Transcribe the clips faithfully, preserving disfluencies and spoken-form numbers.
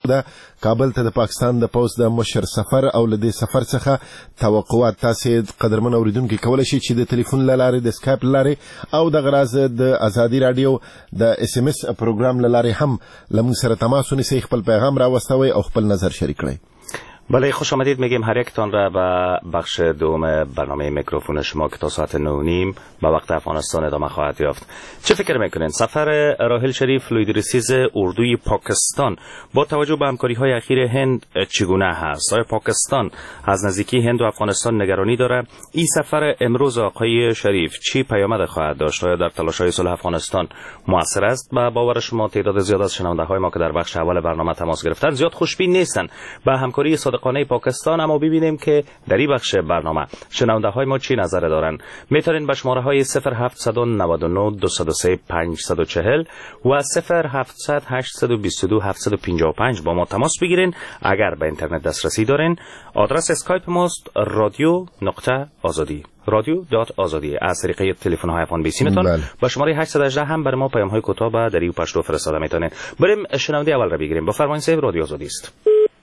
د کابل ته د پاکستان د پوځ د مشر سفر او له دې سفر څخه توقعات تاسې قدرمن اوریدونکو کولای شي چې د ټلیفون له لارې د سکایپ له لارې او د غراز د ازادي رادیو د اس ام اس پروګرام له لارې هم لمون سره تماس ونیسئ، خپل پیغام راوستوئ او خپل نظر شریک کړئ. بله، خوش آمدید میگیم هر یکتان را به بخش دوم برنامه میکروفون شما که تا ساعت نو نیم به وقت افغانستان ادامه خواهد یافت. چه فکر میکنین سفر راحل شریف لویدرسیز اردوی پاکستان با توجه به همکاری های اخیر هند چگونه هست؟ آیا پاکستان از نزدیکی هند و افغانستان نگرانی داره؟ این سفر امروز آقای شریف چی پیامد خواهد داشت؟ آیا در تلاش‌های صلح افغانستان موثر است؟ به باور شما تعداد زیاد از شنونده های ما که در بخش اول برنامه تماس گرفتن زیاد خوشبین نیستن به همکاری صادقانه پاکستان، اما ببینیم که در این بخش برنامه شنونده های ما چی نظر دارن. میتونین به شماره های صفر هفت نه نه دو صفر سه پنج چهار صفر و صفر هفت صفر صفر هشت دو دو هفت پنج پنج با ما تماس بگیرین. اگر به اینترنت دسترسی دارین آدرس اسکایپ ماست رادیو نقطه آزادی رادیو دات آزادی. از طریق تلفن های افغان بیسیمتان با شماره هشت یک هشت هم برای ما پیام های کوتاه به دریو پشتو فرستاده میتونین. بریم شنونده اول را بگیریم. بفرمایید صاحب، رادیو آزادی است.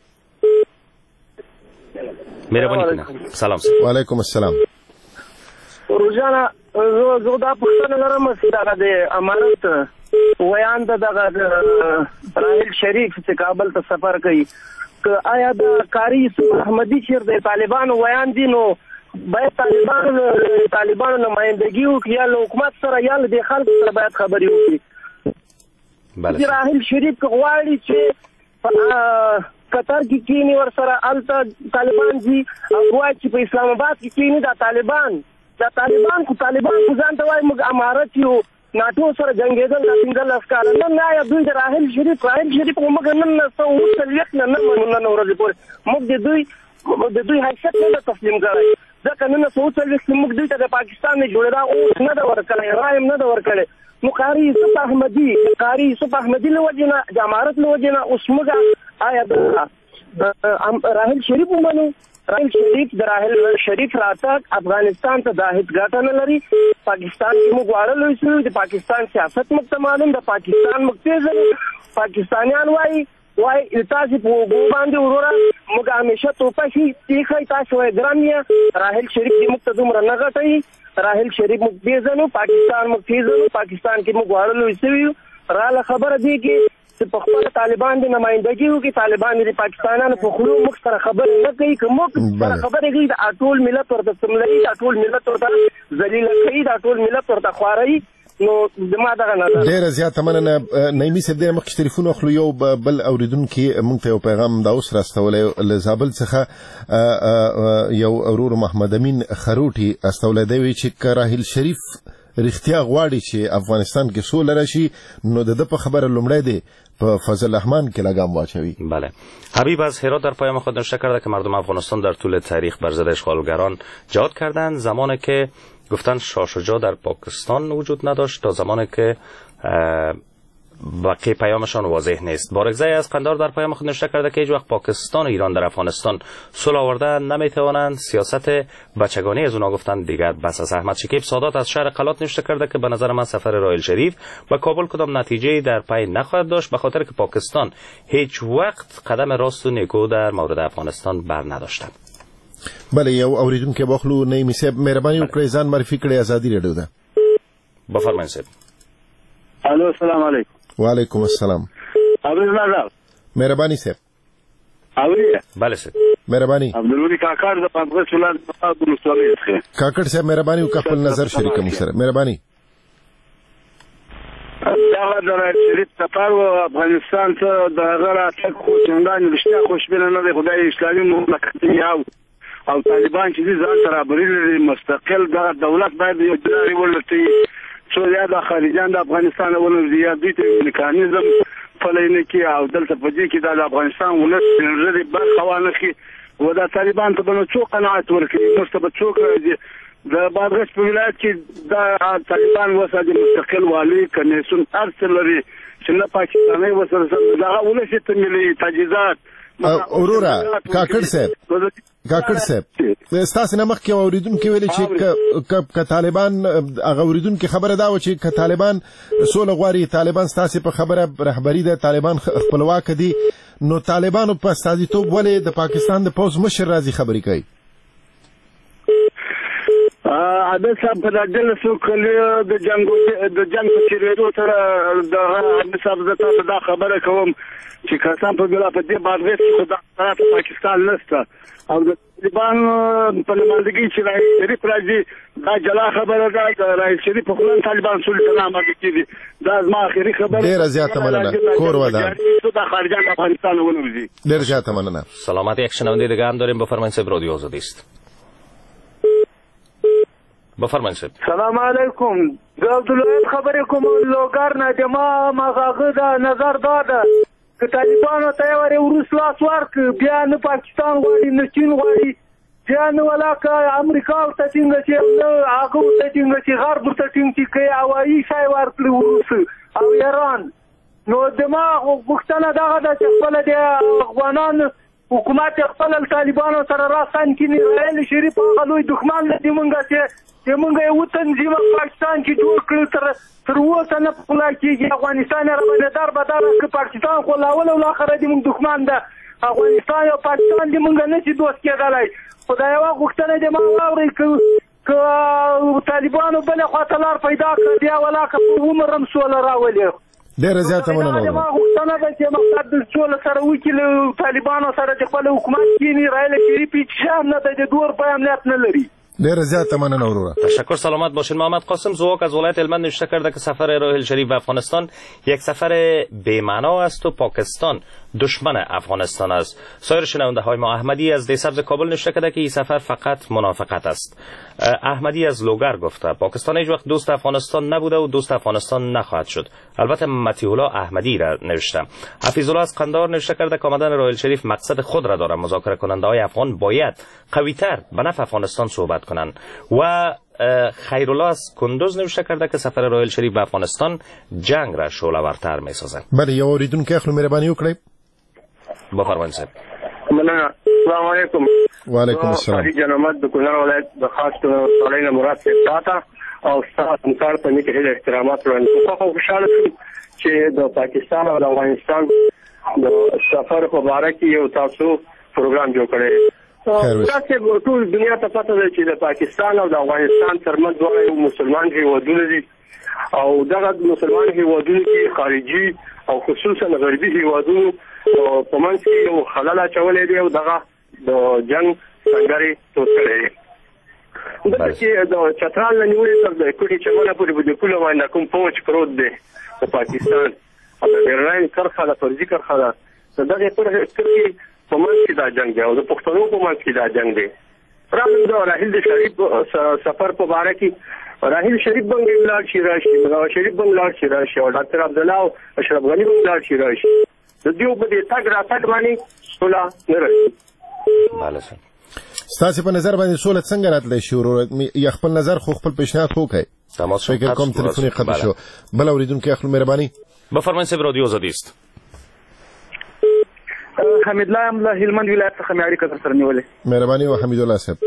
مهربانی کنید. سلام سلام. و علیکم السلام. روزانه زه دا پوښتنه لرم چې دغه د امارت ویان د دغه راحل شریف چې کابل ته سفر کوي، که آیا د قاری یوسف احمدي چې د طالبانو ویان دي نو باید طالبانو طالبانو نمایندګي وکړي یا له حکومت سره یا له خلکو سره باید خبرې وکړي. بله، راحل شریف که غواړي چې قطر کې کینی ور سره الته طالبان دي او غواړي چې په اسلام آباد کې کینی دا طالبان دا طالبان کو طالبان کو ځان ته وایي موږ امارت یو ناټو سره جنگیدل د سنگل افکار نه نه یا دوی د راحل شریف راحل شریف موږ نن نه څو وسلیت نه نه نه نه ورځې پورې موږ د دوی د دوی حیثیت نه تسلیم کړی ځکه نن څو وسلیت موږ دوی ته د پاکستان نه جوړه او نه دا ورکړی رایم نه دا ورکړی نو قاری یوسف احمدي قاری یوسف احمدي له وجنه د امارت له وجنه اوس موږ آیا د راحل شریف ومنو؟ راحل شریف د راحل شریف راتګ افغانستان ته د هیڅ ګټه نه لري. پاکستان کې موږ واړه شو، د پاکستان سیاست موږ ته معلوم، د پاکستان موږ پیژنو. پاکستانیان وایي وایي تاسو په وګو باندې وروره موږ همیشه توپشي تیخی تاسو وایي ګران یې. راحل شریف دې موږ ته دومره نه غټوي. راحل شریف موږ پیژنو، پاکستان موږ پیژنو، پاکستان کې موږ واړه شو. راله خبره دی کې چې په خپل طالبان د نمائندګي وکړي، طالبان د پاکستانانو په خلو موږ سره خبرې نه کوي، که موږ سره خبرې کوي د ټول ملت ورته سملوي، د ټول ملت ورته ذلیله کوي، د ټول ملت ورته خواري. نو زما دغه نظر ډېره زیاته مننه. نعیمي صاحب ډېر مخکې ټلیفون واخلو. یو بل اوریدونکي موږ ته یو پیغام دا اوس راستولی له زابل څخه یو ورور محمد امین خروټي استولی دی، وایي چې که راحل شریف رښتیا غواړي چې افغانستان کې سوله راشي نو د ده په خبره لومړی دی په فضل الرحمن که لگام واچوی. بله، حبیب از هرات در پیام خود نوشته کرده که مردم افغانستان در طول تاریخ بر ضد اشغالگران جهاد کردند، زمانی که گفتن شاه شجاع در پاکستان وجود نداشت تا زمانی که باقی پیامشان واضح نیست. بارگزای از قندار در پیام خود نوشته کرده که هیچ وقت پاکستان و ایران در افغانستان صلح آورده نمیتوانند، سیاست بچگانه از اونا گفتن دیگر بس است. احمد شکیب سادات از شهر قلات نوشته کرده که به نظر من سفر راحل شریف و کابل کدام نتیجه در پی نخواهد داشت، به خاطر که پاکستان هیچ وقت قدم راست و نیکو در مورد افغانستان بر نداشته. بله، یو اوریدونکو باخلو نعیمي صاحب مهرباني وکړئ ځان معرفي کړئ. ازادي رادیو ده. بفرمایئ صاحب. الو السلام علیکم. وعلیکم السلام. ابراهیم نظر مهرباني صاحب. اوریه. بله صاحب. مهرباني. عبدالولی کاکړ د پنځه سولان په بلوستوالي څخه. کاکړ صاحب مهرباني وکړئ خپل نظر شریک مو سره. مهرباني. دا د راحل شریف سفر و افغانستان ته د هغه راتګ خو څنګه رښتیا خوشبینه نه دی. خدای اسلامي مملکت یو او طالبان چې ځان سره برابر مستقل د دولت باید یو ځای ولري څو یا د خارجان د افغانستان ولري یا دوی ته میکانیزم فلینه کې او دلته په دې کې د افغانستان ولس لري برخه وانه کې و د طالبان ته بنو څو قناعت ورکړي مستبد څو د بادغیس په ولایت کې د طالبان وساده مستقل والی کنيسون ارسل لري چې نه پاکستاني وسره دا ولسی ته ملي تجهیزات وروره کاکړ صاحب کاکړ صاحب ستاسو نه مخکې اوریدونکو ویلي چې ک طالبان هغه اوریدونکو خبره دا و چې ک طالبان سوله غواړي طالبان ستاسو په خبره رهبری د طالبان خپلواک دي نو طالبانو په استازیتوب ولې د پاکستان د پوز مشر راځي خبرې کوي عادل صاحب په دغه څو کلیو د جنگ د جنگ په چیرېدو سره د عادل صاحب زته دا خبره کوم چې قسم په ګلا په دې باندې چې د پاکستان نشته او د طالبان په نمائندګۍ چې رئیس شریف راځي دا جلا خبره ده رئیس شریف په خپل طالبان سلطنت باندې کېږي دا زما اخري خبره ډېره زیاته مننه کور ودان د خارجه افغانستان ونوځي ډېره زیاته مننه سلامت یک شنونده دیگه هم داریم بفرمایید صاحب رادیو آزادی است بفرمایید صاحب سلام علیکم د عبدالله خبرې کوم لوګر نه د ما مغاغه د نظر داده که طالبانو ته ورې وروس لاس ورک بیا نه پاکستان غواړي نه چین غواړي بیا نه ولاکه امریکا ورته ټینګه چې نه هغه ورته ټینګه چې غرب ورته ټینګ چې کوي هوایي شی ورکړي وروس او ایران نو د ما غوښتنه دغه ده چې خپل د افغانان حکومت خپل طالبانو سره راستان کینی رئیس شریف هغه لوی دښمن دی مونږه چې چې مونږ یو تنظیم پاکستان کې جوړ کړ تر تر اوسه نه پولا کېږي افغانستان راوړل در به در که پاکستان خو لاول او اخر دی مونږ دښمن ده افغانستان او پاکستان دی مونږ نه چې دوست کېدلای خدای یو غوښتنه دې ما واوري ک ک طالبانو بل خاطر لار پیدا کړ بیا ولاکه په عمرم سول راولي ډېره زیاته مننه ما غوښتنه ده چې مقصد د سول سره وکیل طالبانو سره د خپل حکومت کینی رئیس شریف شام نه د دور په امنیت نه لري ډېره زیاته مننه وروره تشکر سلامت باشین. محمد قاسم زوک از ولایت هلمند نوشته کرده که سفر راحل شریف به افغانستان یک سفر بی‌معنا است و پاکستان دشمن افغانستان است. سایر شنونده های ما احمدی از دیسبز کابل نوشته کرده که این سفر فقط منافقت است. احمدی از لوگر گفته پاکستان هیچ وقت دوست افغانستان نبوده و دوست افغانستان نخواهد شد. البته متیح الله احمدی را نوشته. حفیظ الله از قندهار نوشته کرده که آمدن راحل شریف مقصد خود را دارد. مذاکره کننده های افغان باید قوی‌تر به نفع افغانستان صحبت کنند. و خیرالله از کندوز نوشته کرده که سفر راحل شریف به افغانستان جنگ را شعله‌ورتر می‌سازد. بله یو اوریدونکو اخلو مهرباني وکړئ. بفرمایئ صاحب. مننه. السلام علیکم. وعلیکم السلام. حاجی جنامت د کونړ ولایت د خاص ټولنې مراد څخه او ستاسو مکار په نیکه هیله احترامات وړاندې کوم. خوشاله شوم چې د پاکستان او افغانستان د سفر په اړه کې یو تاسو پروګرام جوړ کړی. تاسو ټول دنیا ته پته ده چې د پاکستان او د افغانستان ترمنځ دوه مسلمان هیوادونه دي او دغه مسلمان هیوادونو کې خارجي او خصوصا غربي هیوادونو په منځ کې یو خلل اچولې دی او دغه د جنگ څنګه توسره دغه چې د چترال نیولې تر د کوټي چمنه پورې بده کوله باندې کوم پوج پروت دی په پاکستان او د ایران کرخه د فرضي کرخه دغه پر کې په منځ کې دا جنگ دی او د پښتنو په منځ کې دا جنگ دی. راځي دا راحل شریف سفر په اړه کې راحل شریف باندې ولر شي راشي نو شریف باندې ولر شي راشي او ډاکټر عبد الله او اشرف غنی باندې ولر شي راشي د دیو په دې تاګ را تاګ باندې سولا نه راشي. bale sir. ستاسو په نظر باندې سوله څنګه راتلی شي ورور یا خپل نظر خو خپل پیشنهاد وکړئ. تماس شو فکر کوم تلیفوني قطع شو. بل اوریدونکو اخلو مهرباني. بفرمایئ صاحب رادیو آزادی است. حمید الله له هلمند ولایت څخه مې اړیکه سره نیولې. مهرباني او حمید الله صاحب.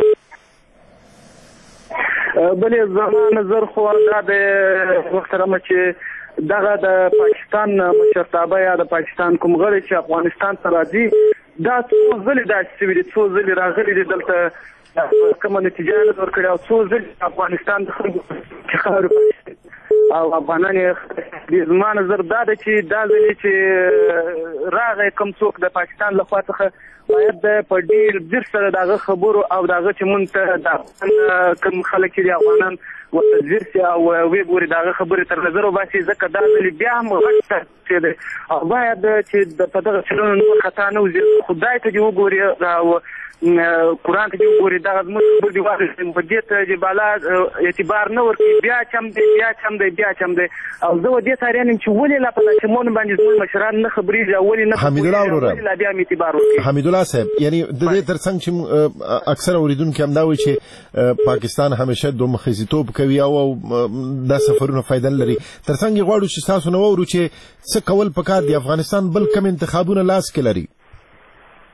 بلې زما نظر خو دا د محترمه چې دغه د پاکستان مشرتابه یا د پاکستان کوم غړي چې افغانستان ته راځي دا څو ځلې داسې شوي دي څو ځلې راغلي دي دلته کومه نتیجه نه ورکړې او څو ځلې افغانستان د خلکو خاورې او افغانان د زما نظر دا ده چې دا ځلې چې راغی کوم څوک د پاکستان له خوا څخه باید په ډېر ځیر سره دغه خبرو او دغه چې مونږ ته د کوم خلک چې د افغانان ورته ځیر شي او ویې ګوري دغه خبرې تر نظر وباسي ځکه دا ځلې بیا هم غټ چې دی او باید چې په دغه چلونو نور خطا نه وځي خدای ته دې وګوري او قرآن ته دې وګوري دغه زموږ خبرې دې واخلي په دې ته چې بالا اعتبار نه ورکوي بیا چم دی بیا چم دی بیا چم دی او زه دې تاریان چې ولې لا په چمون باندې زموږ مشران نه خبرېږي او ولې نه حمید الله وروره لا بیا اعتبار ورکوي. حمید الله صاحب یعنی د دې ترڅنګ چې اکثر اوریدونکو هم دا وایي چې پاکستان همیشه دوه مخزیتوب کوي او دا سفرونه فائدہ لري ترڅنګ غواړو چې تاسو نو ورو چې څه کول پکار دی افغانستان بل کم انتخابونه لاس کې لري.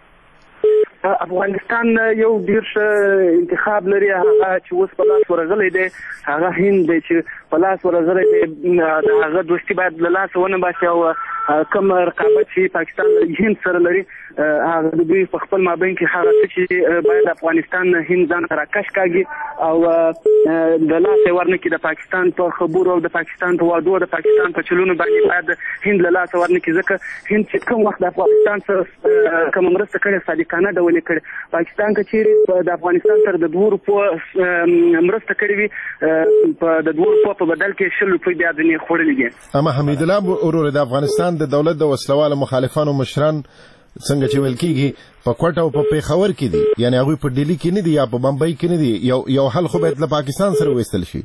افغانستان یو ډیر ښه انتخاب لري، هغه چې اوس په لاس ورغلی دی هغه هند دی چې په لاس ورغلی دی، د هغه دوستي باید له لاسه ونه باسي او کوم رقابت چې پاکستان هند سره لري هغه د دوی په خپل مابین کې هغه څه چې باید افغانستان هند ځان ته راکش کاږي او د لاسه ورنکړي د پاکستان په خبرو او د پاکستان په وعدو د پاکستان په چلونو باندې باید هند له لاسه ورنکړي، ځکه هند چې کوم وخت د افغانستان سره کوم مرسته کړې صادقانه ډول یې کړې، پاکستان که چیرې د افغانستان سره د دوه روپو مرسته کړې وي په د دوه روپو په بدل کې شل روپۍ بیا ځینې خوړلې دي. اما حمید الله ورور د افغانستان د دولت د وسلوالو مخالفانو مشران څنګه چې ویل کیږي په کوټه او په پیښور کې دي، یعنی هغه په ډیلی کې نه دي یا په بمبئی کې نه دي، یو یو حل خو باید له پاکستان سره وېستل شي.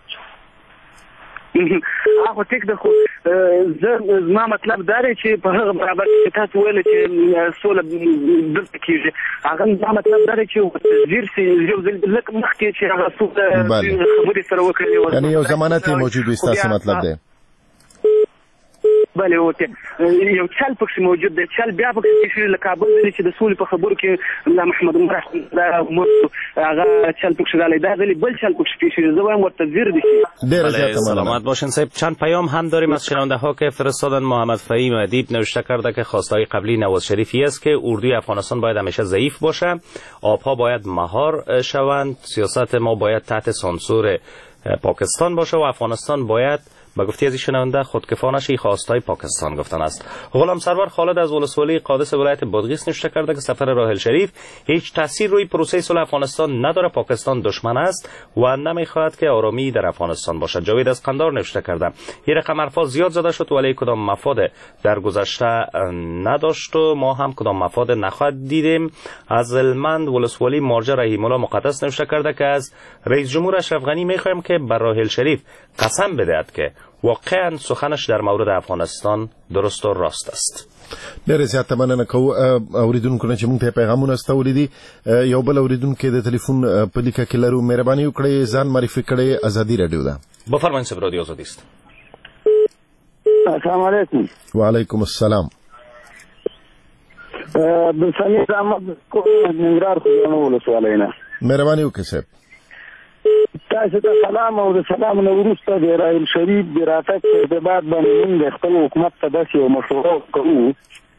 هغه ټیک ده، خو زما مطلب دا دی چې په هغه برابر چې تاسو ویل چې سوله دلته کېږي، هغه زما مطلب دا دی چې وزیر سي یو ځل لکه مخکې چې هغه سوله خبرې سره وکړي، یعنی یو ضمانت موجود وي. ستاسو مطلب دی بله اوکې یو چل پکې موجود دی، چل بیا پکې چې له کابل دی چې د سولې په خبرو کې ملا محمد عمر هغه چل پکې رالی، دا ځلې بل چل پکې پیښ زه وایم ورته زیر دي. ډېره زیاته سلامت باشین صاحب. چند پیام هم داریم از شنونده ها که فرستادن. محمد فهیم ادیب نوشته کرده که خواستهای قبلی نواز شریفی است که اردوی افغانستان باید همیشه ضعیف باشه، آبها باید مهار شوند، سیاست ما باید تحت سانسور پاکستان باشه و افغانستان باید با گفتی از شنونده خودکفا شی. خواستای پاکستان گفتن است. غلام سرور خالد از ولسوالی قادس ولایت بادغیس نوشته کرده که سفر راحل شریف هیچ تاثیر روی پروسه صلح افغانستان نداره، پاکستان دشمن است و نمیخواهد که آرامی در افغانستان باشد. جاوید از قندار نوشته کرده این رقم حرفا زیاد زده شد ولی کدام مفاد در گذشته نداشت و ما هم کدام مفاد نخواهد دیدیم. از المند ولسوالی مارجا رحیم الله مقدس نوشته کرده که از رئیس جمهور اشرف غنی میخوایم که بر راحل شریف قسم بدهد که واقعا سخنش در مورد افغانستان درست و راست است. ډېر زیاته مننه کوو اوریدونکو نه چې موږ ته پیغامونه استولي دي. یو بل اوریدونکو د ټلیفون په لیکه کې لرو، مهرباني وکړئ ځان معرفي کړئ. ازادي رادیو ده. بفرمایئ صاحب، رادیو آزادی است. السلام علیکم. وعلیکم السلام. بسنی احمد کو ننګرهار خو ولسوالۍ نه. مهرباني وکړئ صاحب. تاسو ته سلام او د سلام نو وروسته د راحل شریف د راتګ په ارتباط باندې موږ خپل حکومت ته داسې یو مشوره کوو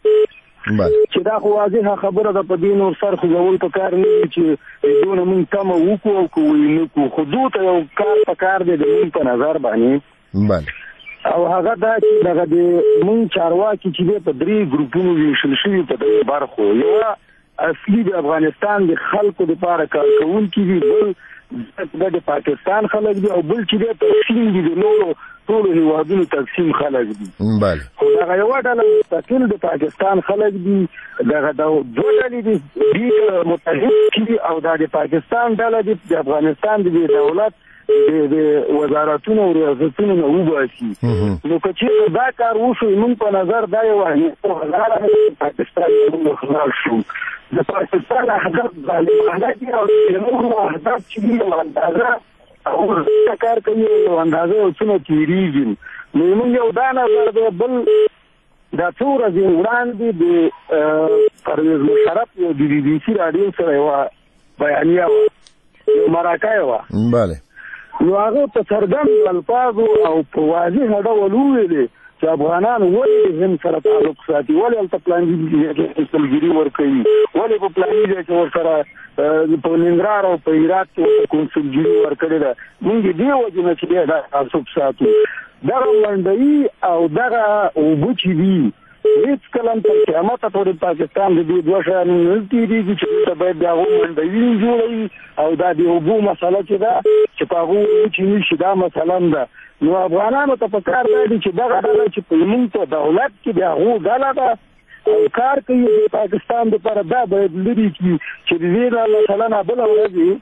چې دا خو واضحه خبره ده، په دې نور سر خوځول پکار نه دي چې دونه موږ تمه وکړو او که وینو کو خو دوی ته یو کار پکار دی د موږ په نظر باندې، او هغه دا چې دغه د موږ چارواکي چې دی په درې ګروپونو ویشل شوي په درې برخو، یوه اصلي د افغانستان د خلکو دپاره کار کوونکي دي، بل د پاکستان خلک دي، او بل چې دی تقسیم دي د نورو ټولو هیوادونو تقسیم خلک دي. خو دغه یوه ډله مستقل د پاکستان خلک دي، دغه دوه ډلې دي دوی متحد کړي او دا د پاکستان ډله دي د افغانستان د دولت د وزارتونو او ریاستونو نه وباسي. نو که چېرته دا کار وشو موږ په نظر دا یوه پاکستان موږ خلاص شو. د پاکستان اهداف ظالمانه دي او د نورو اهداف چې دي یو اندازه او ورته کار کوي یو اندازه یو څونه تېرېږي. نو موږ یو دا نظر دی. بل دا څو ورځې وړاندې د پرویز مشرف یو د بي بي سي راډیو سره یوه بیانیه وه، یو مرکه وه، نو هغه په څرګندو الفاظو او په واضحه ډول وویلې چې افغانان ولې د هند سره تعلق ساتي، ولې هلته پلاني کنسلګري ورکوي، ولې په پلاني ځای کې ورسره په ننګرهار او په هرات کې ورته کنسلګري ورکړې ده. موږ دې وجې نه چې دی دا تعصب ساتو. دغه لنډوي او دغه اوبه چې دي هېڅکله هم تر قیامته پورې پاکستان د دې دوه شیانو نه تېرېږي چې دلته باید د هغو منډوي جوړوي او دا د اوبو مسله چې ده چې په هغو اوبو چې نیسي دا مسله هم ده. نو افغانانو ته پکار دا دي چې دغه ډله چې په زموږ په دولت کې د هغو ډله ده او کار کوي د پاکستان دپاره، دا باید لرې کړي چې د دې نه مثلا بله ورځ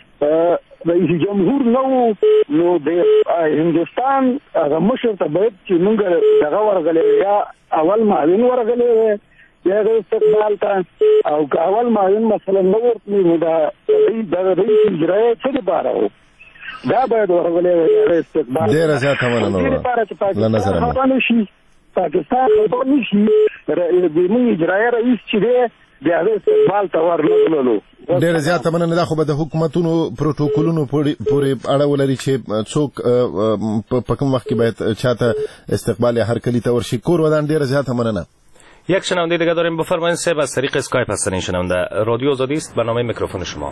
رئیس جمهور نه و نو د هندوستان هغه مشر ته باید چې موږ دغه ورغلی یا اول معاون ورغلی وی یا هغه استقبال ته، او که اول معاون مثلا نه ورتلي نو دغه رئیس اجرایه څه دپاره و دا باید ورغلی وی هغه استقبال. ډېره زیاته مننه له نظره نه. پاکستان په نشي د موږ اجرایي رئیس چې دی د هغه استقبال ته ورنغللو. ډېر زیات مننه. دا خو به د حکومتونو پروتوکولونو پورې اړه ولري چې څوک په کوم وخت کې باید چاته استقبال یا هرکلی ته ورشي. کور ودان ډېر زیات مننه. یک شنونده دیگه داریم. بفرمایید صاحب، از طریق اسکایپ هستن این شنونده. رادیو آزادی است، برنامه میکروفون شما.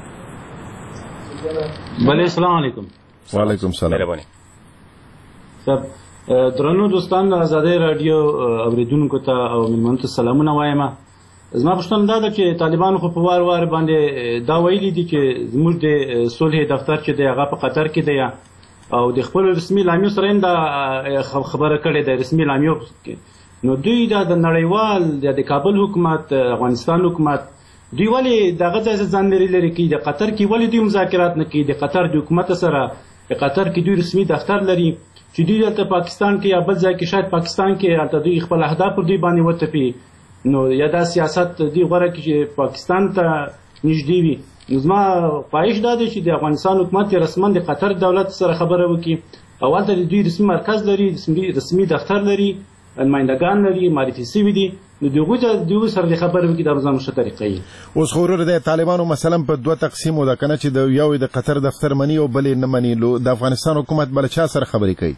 بله، السلام علیکم. و علیکم السلام. مهربانی. صاحب درنو دوستان، آزادی رادیو اوریدونکو ته او ملمنو ته سلامونه وایم. زما پوښتنه دا ده چې طالبانو خو په وار وار باندې دا ویلي دي چې زموږ د صلح دفتر چې دی هغه په قطر کې دی او د خپل رسمي اعلامیو سره هم دا خبره کړې ده. رسمي اعلامیو نو دوی دا د نړیوال د کابل حکومت، افغانستان حکومت، دوی ولې دغه د ځان لري لري کې د قطر کې ولې دوی مذاکرات نه کوي د قطر د حکومت سره؟ د قطر کې دوی رسمي دفتر لري چې دوی دلته پاکستان کې یا بل ځای کې شاید پاکستان کې هلته دوی خپل اهداف پر دوی باندې وتپي. نو یا دا سیاست دی غوړه کې چې پاکستان ته نږدې وي. نو زما خواهش دا دی چې د افغانستان حکومت رسما د قطر دولت سره خبره وکړي او هلته د دوی رسمي مرکز لري، رسمي دفتر لري، نمایندګان لري، معرفي سوي دي. نو دغه د دوی سره خبره وکړي د روزانه ښه طریقې. اوس خو د طالبانو مثلا په دوه تقسیم ودا کنه چې د یو د قطر دفتر منی او بل نه منی. د افغانستان حکومت بل چا سره خبرې کوي؟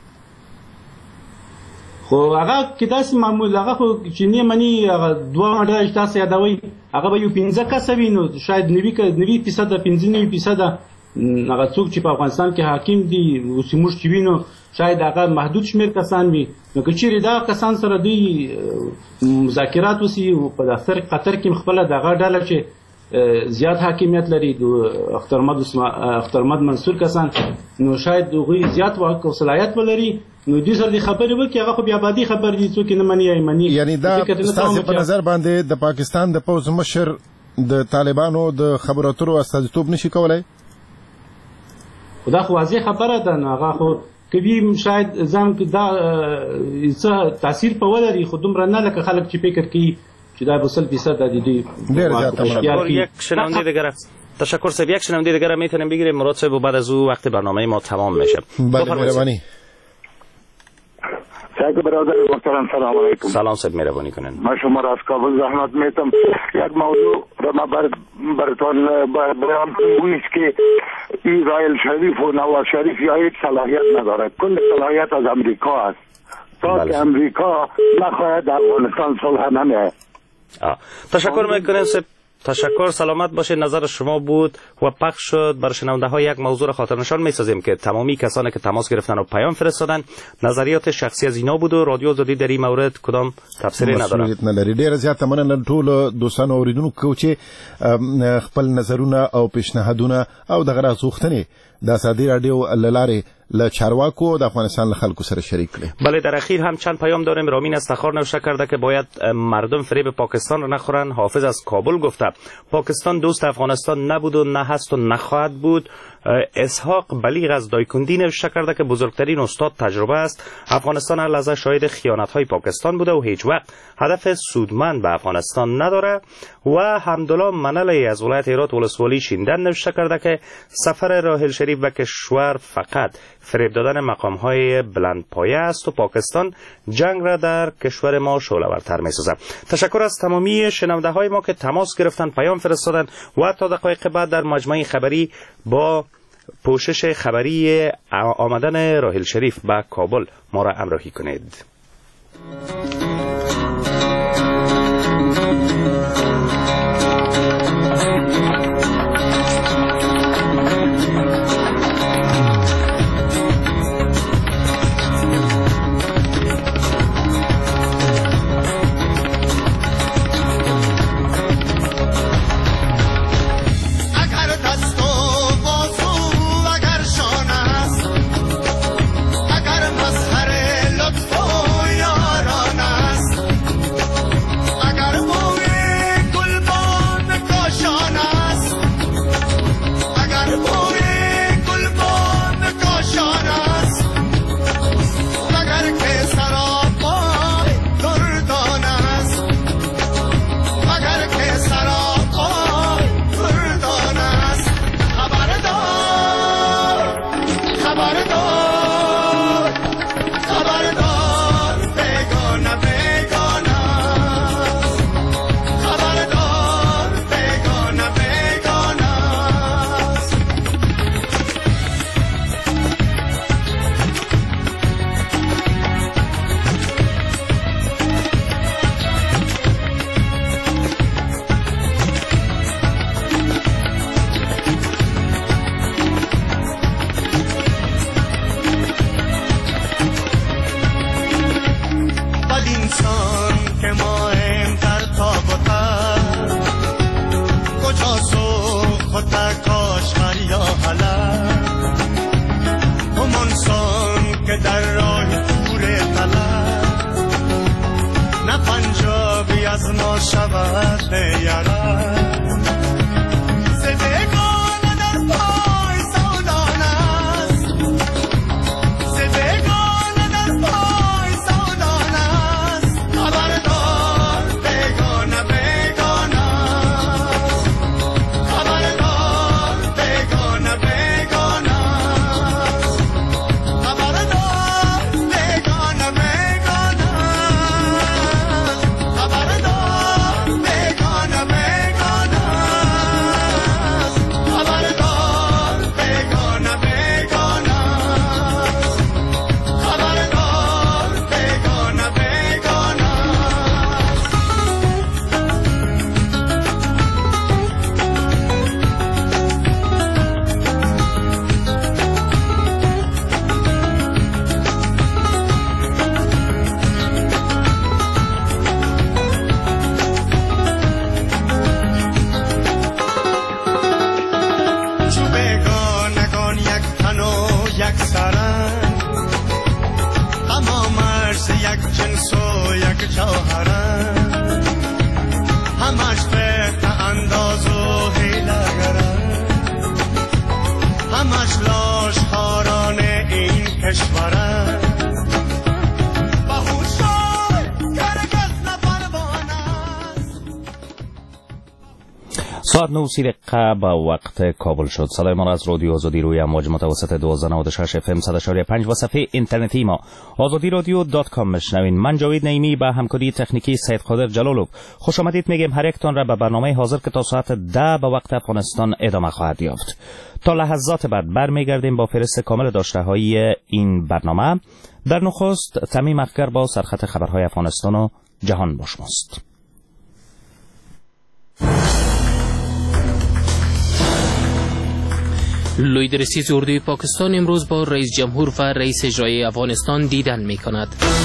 خو هغه کې داسې معمول هغه خو چې نه مني هغه دوه مډه تاسو یادوي هغه به یو پنځه کسه وي. نو شاید نوي نوي فیصد پنځه نوي فیصد هغه څوک چې په افغانستان کې حاکم دي او سیموش چې وینو شاید هغه محدود شمیر کسان وي. نو که چیرې دا کسان سره دوی مذاکرات وسی او په دفتر قطر کې خپل دغه ډله چې زیات حاکمیت لري د اختر محمد اختر محمد منصور کسان، نو شاید دوی زیات واک او صلاحیت ولري. نو دې سره د خبرې وکړي هغه خو بیا بادي خبر دي څوک نه مني یا مني. یعنی دا ستاسو په نظر باندې د پاکستان د پوز مشر د طالبانو د خبرو اترو استازیتوب نشي کولای؟ خدا خو واضح خبره ده. نو هغه خو کوي شاید ځم کې دا څه تاثیر په ولري خو دومره نه لکه خلک چې فکر کوي چې دا به سل فیصد د دې ډېر زیات. یک شنونده دیگر تشکر صاحب. یک شنونده دیگر میتونیم بگیریم مراد صاحب و بعد از او وقت برنامه ما تمام میشه. بله مهربانی. سعید برادر محترم سلام علیکم. سلام صاحب، مهربانی کنین. من شما را از کابل زحمت میتم. یک موضوع را من بر براتون بیان کنم است که اسرائیل شریف و نواز شریف یا هیچ صلاحیت ندارد. کل صلاحیت از امریکا است. تا که امریکا نخواهد افغانستان صلح نمیه. تشکر میکنیم صاحب. تشکر، سلامت باشید. نظر شما بود و پخش شد. برای شنونده ها یک موضوع را خاطر نشان می‌سازیم که تمامی کسانی که تماس گرفتن و پیام فرستادن نظریات شخصی از اینا بود و رادیو آزادی در این مورد کدام تفسیری نداره. مسئولیت ډیر زیات مننه ټول دوستانو اوریدونکو چې خپل نظرونه او پیشنهادونه او د غراز غوښتنې د ازادي رادیو لاره ل چارواکو د افغانستان له خلکو سره شریک کړي. بله، در اخیر هم چند پیام داریم. رامین استخار نوشته کرده که باید مردم فریب پاکستان را نخورن. حافظ از کابل گفته پاکستان دوست افغانستان نبود و نه هست و نخواهد بود. اسحاق بلیغ از دایکندی نوشته کرده که بزرگترین استاد تجربه است. افغانستان هر لحظه شاهد خیانت‌های پاکستان بوده و هیچ وقت هدف سودمند به افغانستان نداره. و حمدالله منلی از ولایت هرات ولسوالی شیندن نوشته کرده که سفر راحل شریف به کشور فقط فریب دادن مقام‌های بلند پایه است و پاکستان جنگ را در کشور ما شعله‌ورتر می‌سازد. تشکر از تمامی شنونده‌های ما که تماس گرفتن، پیام فرستادن و تا دقایق بعد در مجمع خبری با پوشش خبری آمدن راحل شریف به کابل ما را همراهی کنید. اگر مظهر لطف و یارانه ساعت نه دقیقه با وقت کابل شد. صدای ما از رادیو آزادی روی امواج متوسط دوازده نود و شش اف ام صد و شش و پنج و صفحه اینترنتی ما آزادی رادیو دات کام میشنوین. من جاوید نعیمی با همکاری تکنیکی سید قادر جلالوف خوش آمدید میگیم هر یکتان را به برنامه حاضر که تا ساعت ده به وقت افغانستان ادامه خواهد یافت. تا لحظات بعد برمیگردیم با فهرست کامل داشته های این برنامه. در نخست تمیم افکر با سرخط خبرهای افغانستان و جهان با شماست. لویدرسیز اردوی پاکستان امروز با رئیس جمهور و رئیس اجرایی افغانستان دیدن می کند.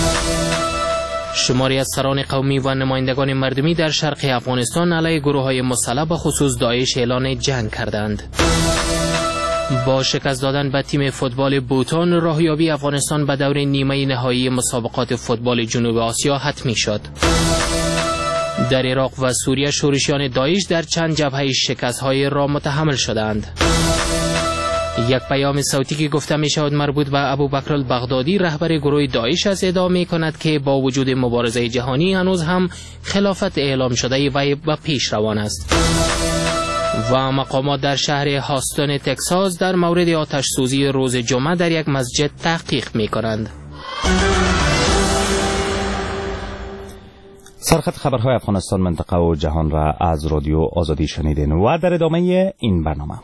شماری از سران قومی و نمایندگان مردمی در شرق افغانستان علیه گروه های مسلح به خصوص داعش اعلان جنگ کردند. با شکست دادن به تیم فوتبال بوتان راهیابی افغانستان به دور نیمه نهایی مسابقات فوتبال جنوب آسیا حتمی شد. در عراق و سوریه شورشیان داعش در چند جبهه شکست‌های را متحمل شدند. یک پیام صوتی که گفته می شود مربوط به ابوبکر البغدادی رهبر گروه داعش است ادعا می کند که با وجود مبارزه جهانی هنوز هم خلافت اعلام شده وی به پیش روان است. و مقامات در شهر هاستون تکساس در مورد آتش سوزی روز جمعه در یک مسجد تحقیق می کنند. سرخط خبرهای افغانستان، منطقه و جهان را از رادیو آزادی شنیدین و در ادامه این برنامه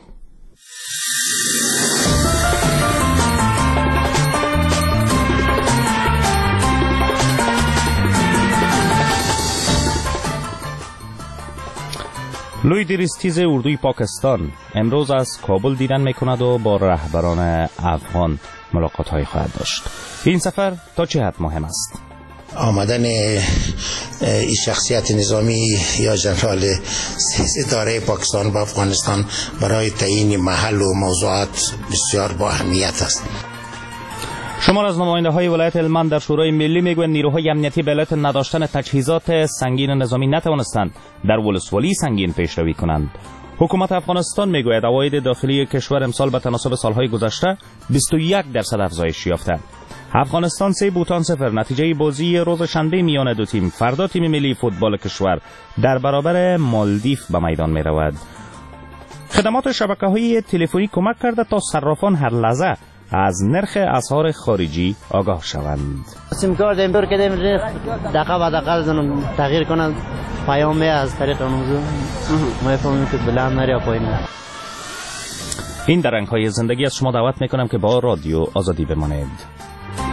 لوی دریستیز اردوی پاکستان امروز از کابل دیدن میکند و با رهبران افغان ملاقات های خواهد داشت. این سفر تا چه حد مهم است؟ آمدن این شخصیت نظامی یا جنرال اداره پاکستان با افغانستان برای تعیین محل و موضوعات بسیار با اهمیت است. شمار از نماینده های ولایت هلمند در شورای ملی میگویند نیروهای امنیتی به علت نداشتن تجهیزات سنگین نظامی نتوانستند در ولسوالی سنگین پیشروی کنند. حکومت افغانستان میگوید عواید داخلی کشور امسال به تناسب سالهای گذشته بیست و یک درصد افزایش یافته. افغانستان سه بوتان صفر نتیجه بازی روز شنبه میان دو تیم. فردا تیم ملی فوتبال کشور در برابر مالدیف به میدان می رود. خدمات شبکه‌های تلفنی کمک کرده تا صرافان هر لحظه از نرخ اسعار خارجی آگاه شوند. سیم کارت امپور کردیم دقیقه به دقیقه تغییر کنند پیام از طریق موضوع ما فهمیم که بلند نری پایین. این در رنگ‌های زندگی از شما دعوت میکنم که با رادیو آزادی بمانید.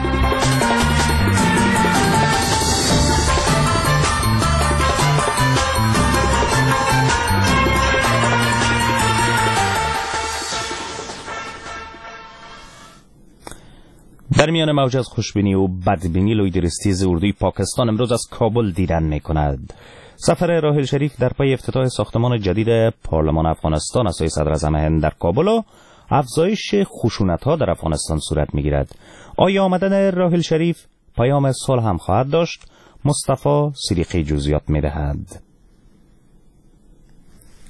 در میان موج از خوشبینی و بدبینی لوی دریستیز اردوی پاکستان امروز از کابل دیدن می کند. سفر راحل شریف در پی افتتاح ساختمان جدید پارلمان افغانستان از سوی صدر اعظم هند در کابل و افزایش خشونت‌ها در افغانستان صورت می گیرد. آیا آمدن راحل شریف پیام صلح هم خواهد داشت؟ مصطفی سریقی جزئیات می دهد.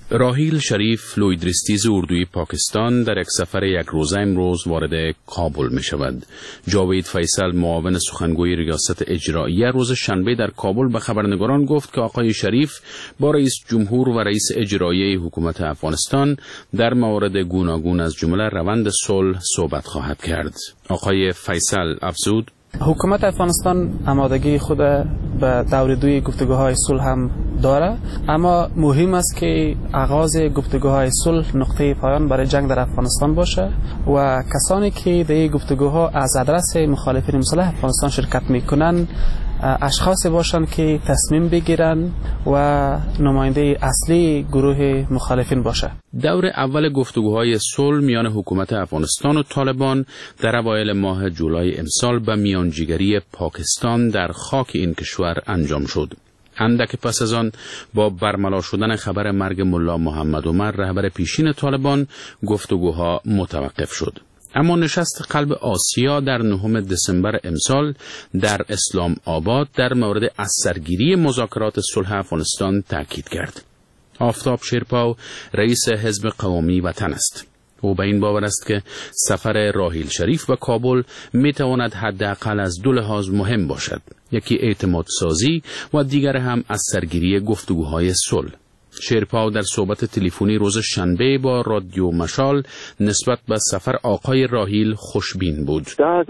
راحیل شریف لویدریستیز اردوی پاکستان در یک سفر یک روزه امروز وارد کابل می شود. جاوید فیصل معاون سخنگوی ریاست اجراییه روز شنبه در کابل به خبرنگاران گفت که آقای شریف با رئیس جمهور و رئیس اجرایی حکومت افغانستان در موارد گوناگون از جمله روند صلح صحبت خواهد کرد. آقای فیصل افزود: حکومت افغانستان آمادگی خود به دور دوی گفتگوهای صلح هم داره، اما مهم است که آغاز گفتگوهای صلح نقطه پایان برای جنگ در افغانستان باشه و کسانی که در این گفتگوها از آدرس مخالفین مسلح افغانستان شرکت میکنن اشخاصی باشن که تصمیم بگیرن و نماینده اصلی گروه مخالفین باشه. دور اول گفتگوهای صلح میان حکومت افغانستان و طالبان در اوایل ماه جولای امسال به میانجیگری پاکستان در خاک این کشور انجام شد. اندک پس از آن با برملا شدن خبر مرگ ملا محمد عمر رهبر پیشین طالبان گفتگوها متوقف شد. اما نشست قلب آسیا در نهم دسامبر امسال در اسلام آباد در مورد اثرگیری مذاکرات صلح افغانستان تاکید کرد. آفتاب شیرپاو رئیس حزب قوامی وطن است. او به این باور است که سفر راحیل شریف به کابل می تواند حداقل از دو لحاظ مهم باشد: یکی اعتماد سازی و دیگر هم اثرگیری گفتگوهای صلح. شیرپاو در صحبت تلفنی روز شنبه با رادیو مشال نسبت به سفر آقای راحیل خوشبین بود.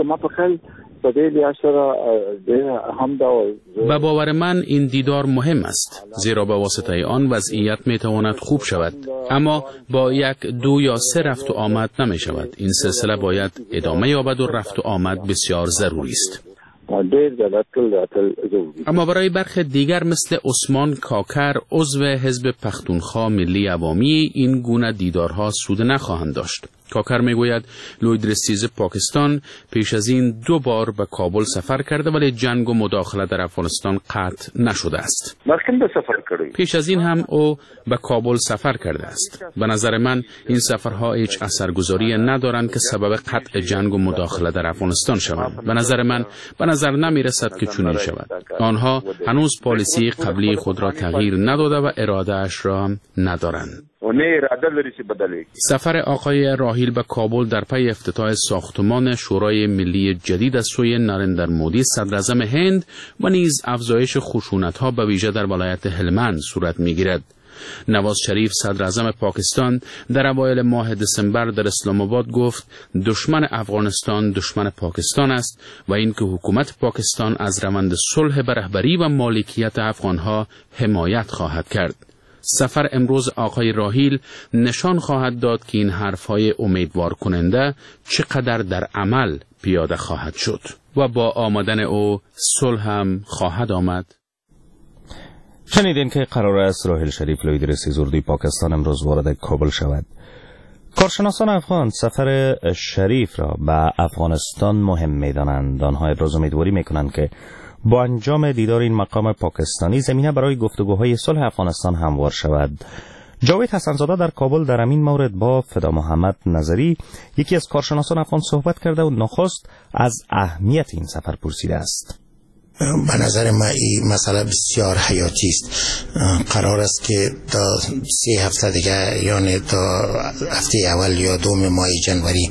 به باور من این دیدار مهم است، زیرا به واسطه آن وضعیت می تواند خوب شود، اما با یک دو یا سه رفت و آمد نمی شود. این سلسله باید ادامه یابد و رفت و آمد بسیار ضروری است. اما برای برخی دیگر مثل عثمان کاکر عضو حزب پختونخوا ملی عوامی این گونه دیدارها سود نخواهند داشت. کاکر میگوید لویدریستیز پاکستان پیش از این دو بار به کابل سفر کرده ولی جنگ و مداخله در افغانستان قطع نشده است. پیش از این هم او به کابل سفر کرده است. به نظر من این سفرها هیچ اثرگذاری ندارند که سبب قطع جنگ و مداخله در افغانستان شوند. به نظر من به نظر نمی رسد که چنین شود. آنها هنوز پالیسی قبلی خود را تغییر نداده و اراده اش را ندارند. سفر آقای راحیل به کابل در پی افتتاح ساختمان شورای ملی جدید از سوی نریندر مودی صدراعظم هند و نیز افزایش خشونت‌ها به ویژه در ولایت هلمند صورت می‌گیرد. نواز شریف صدراعظم پاکستان در اوایل ماه دسامبر در اسلام آباد گفت دشمن افغانستان دشمن پاکستان است و اینکه حکومت پاکستان از روند صلح به رهبری و مالکیت افغانها حمایت خواهد کرد. سفر امروز آقای راحیل نشان خواهد داد که این حرفهای امیدوار کننده چقدر در عمل پیاده خواهد شد و با آمدن او صلح هم خواهد آمد. شنیدین که قرار است راحیل شریف لویدریستیز اردوی پاکستان امروز وارد کابل شود. کارشناسان افغان سفر شریف را به افغانستان مهم می‌دانند. آنها ابراز امیدواری می‌کنند که با انجام دیدار این مقام پاکستانی زمینه برای گفتگوهای صلح افغانستان هموار شود. جاوید حسنزاده در کابل در همین مورد با فدا محمد نظری یکی از کارشناسان افغان صحبت کرده و نخست از اهمیت این سفر پرسیده است. به نظر من این مسئله بسیار حیاتی است. قرار است که تا سه هفته دیگه یعنی تا هفته اول یا دوم ماه جنوری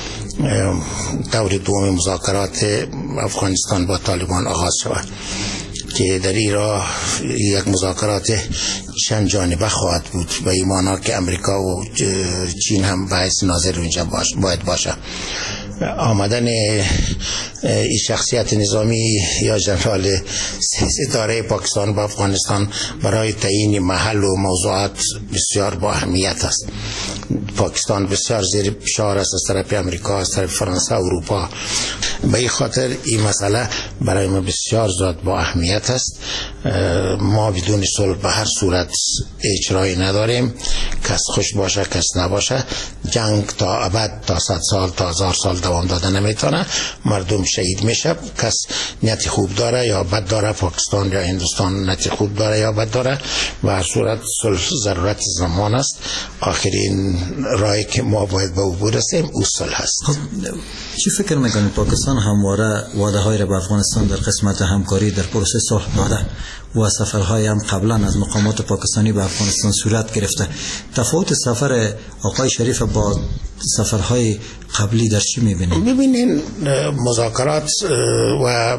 دور دوم مذاکرات افغانستان با طالبان آغاز شود که در این راه یک مذاکرات چند جانبه خواهد بود و این معنی که امریکا و چین هم باعث ناظر اونجا باش باید باشه. آمدن این شخصیت نظامی یا جنرال اداره پاکستان با افغانستان برای تعیین محل و موضوعات بسیار با اهمیت است. پاکستان بسیار زیر فشار است از طرف امریکا، از طرف فرانسه، اروپا. به این خاطر این مسئله برای ما بسیار زیاد با اهمیت است. ما بدون صلح به هر صورت اجرایی نداریم. کس خوش باشه کس نباشه، جنگ تا ابد تا صد سال تا هزار سال دوام داده نمیتونه، مردم شهید میشه. کس نیت خوب داره یا بد داره، پاکستان یا هندوستان نیت خوب داره یا بد داره، و هر صورت صلح ضرورت زمان است. آخرین راهی که ما باید به او برسیم او صلح است. خب چی فکر میکنید پاکستان همواره وعده های را به افغانستان در قسمت همکاری در پروسه صلح داده و سفرهای هم قبلا از مقامات پاکستانی به افغانستان صورت گرفته؟ تفاوت سفر آقای شریف با سفرهای قبلی در چی میبینید؟ میبینین مذاکرات و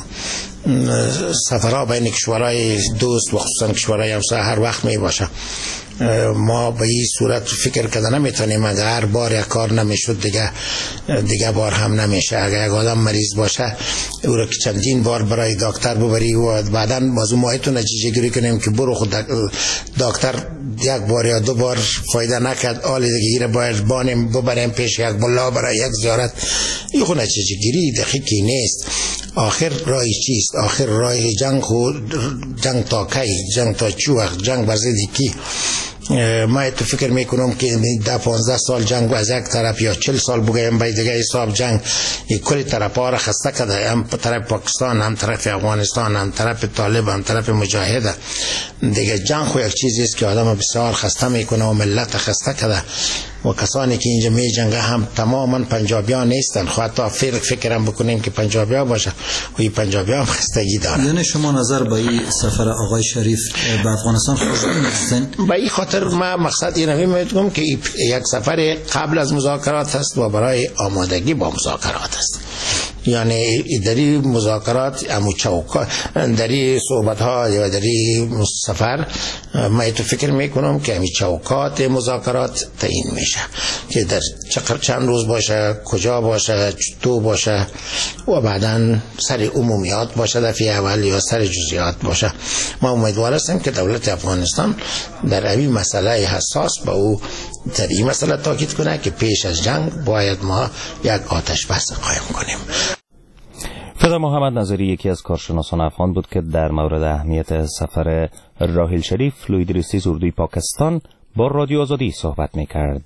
سفرها بین کشورهای دوست و خصوصا کشورهای همسایه هر وقت می باشه. ما به این صورت فکر کرده نمیتونیم اگر هر بار یک کار نمیشد دیگه دیگه بار هم نمیشه. اگر یک آدم مریض باشه او را که چندین بار برای دکتر ببری و بعدا موضوع مایتون نتیجه گیری کنیم که برو خود دکتر یک بار یا دو بار فایده نکرد، حالی دیگه ایره باید بانیم ببریم پیش یک ملا برای یک زیارت. این خود نتیجه گیری دقیقی نیست. آخر راه چیست؟ آخر راه جنگ خود جنگ تا کی؟ جنگ تا چه وقت؟ جنگ بر ضد کی؟ ما تو فکر میکنم که ده پانزده سال جنگ از یک طرف یا چل سال بگیم باید دیگه حساب جنگ کل طرف ها را خسته کرده، هم طرف پاکستان هم طرف افغانستان هم طرف طالب هم طرف مجاهده. دیگه جنگ خو یک چیزی است که آدم بسیار خسته میکنه و ملت خسته کرده و کسانی که اینجا می جنگه هم تماما پنجابیان نیستن. خو حتی فکر فکرم بکنیم که پنجابیان باشه و این پنجابیان خستگی دارن. یعنی شما نظر به این سفر آقای شریف به افغانستان خوش نیستن؟ به این خاطر ما مقصد این میگم که یک سفر قبل از مذاکرات است و برای آمادگی با مذاکرات است. یعنی دری مذاکرات امو چوکا دری صحبت ها یا دری سفر ما تو فکر میکنم که امی چوکات مذاکرات تعیین میشه که در چقدر چند روز باشه، کجا باشه، تو باشه و بعدا سر عمومیات باشه دفعه اول یا سر جزئیات باشه. ما امیدوار هستیم که دولت افغانستان در این مسئله حساس با او در این مسئله تاکید کنه که پیش از جنگ باید ما یک آتش بس قایم کنیم. فدا محمد نظری یکی از کارشناسان افغان بود که در مورد اهمیت سفر راحیل شریف لوی ادریسی اردوی پاکستان با رادیو آزادی صحبت می‌کرد.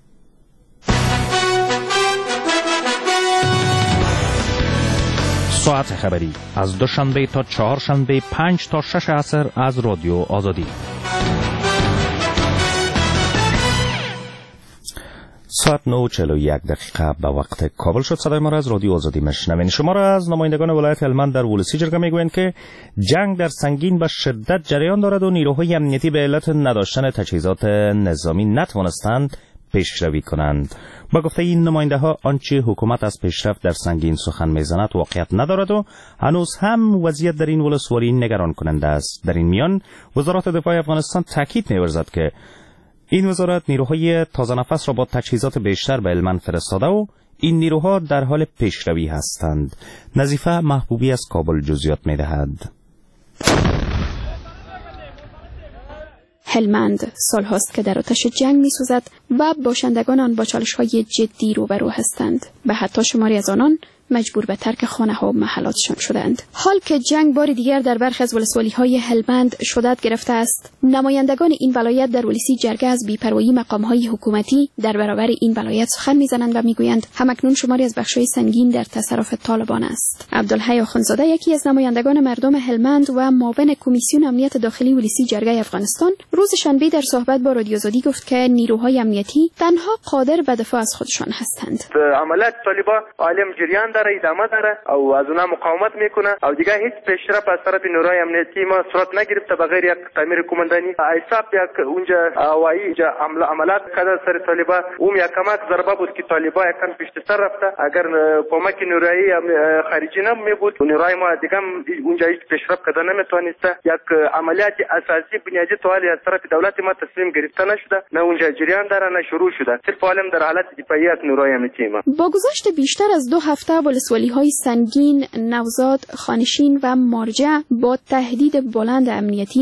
ساعت خبری از دوشنبه تا چهارشنبه پنج تا شش عصر از رادیو آزادی. ساعت نه و چهل و یک دقیقه به وقت کابل شد. صدای ما را از رادیو آزادی میشنوین. شما را از نمایندگان ولایت هلمند در ولسی جرگه میگویند که جنگ در سنگین و شدت جریان دارد و نیروهای امنیتی به علت نداشتن تجهیزات نظامی نتوانستند پیشروی کنند. با گفته این نماینده ها آنچه حکومت از پیشرفت در سنگین سخن میزند واقعیت ندارد و هنوز هم وضعیت در این ولسوالی نگران کننده است. در این میان وزارت دفاع افغانستان تاکید می‌ورزد که این وزارت نیروهای تازه نفس را با تجهیزات بیشتر به هلمند فرستاده و این نیروها در حال پیشروی هستند. نظیفه محبوبی از کابل جزئیات می‌دهد. هلمند سالهاست که در آتش جنگ می‌سوزد و باشندگان آن با چالش‌های جدی روبرو هستند و حتی شماری از آنان مجبور به ترک خانه‌ها و محلاتشان شدند. حال که جنگ بار دیگر در برخی از ولسوالی‌های هلمند شدت گرفته است، نمایندگان این ولایت در ولسی جرگه از بی‌پروایی مقام‌های حکومتی در برابر این ولایت سخن می‌زنند و می‌گویند همکنون شماری از بخش‌های سنگین در تصرف طالبان است. عبدالحی آخونزاده یکی از نمایندگان مردم هلمند و معاون کمیسیون امنیت داخلی ولسی جرگه افغانستان روز شنبه در صحبت با رادیو آزادی گفت که نیروهای امنیتی تنها قادر به دفاع از خودشان هستند. عملیات طالبان عالم جریان داره، ادامه داره او از اونها مقاومت میکنه او دیگه هیچ پیشرفت از طرف نیروهای امنیتی ما صورت نگرفته بغیر یک تعمیر کماندانی ایساب یک اونجا هوایی عملیات کرده سر طالبان. اون یک کمک ضربه بود که طالبان یکم پیش سر رفته. اگر کمک نیروهای خارجی نمی بود نیروهای ما دیگه اونجا هیچ پیشرفت کرده نمیتونسته. یک عملیات اساسی بنیادی سوالی از طرف دولت ما تسلیم گرفته نشده، نه اونجا جریان داره نه شروع شده. صرف عالم در حالت دفاعی از نیروهای امنیتی ما. با گذشت بیشتر از دو هفته ولسوالی‌های سنگین، نوزاد، خانشین و مارجع با تهدید بلند امنیتی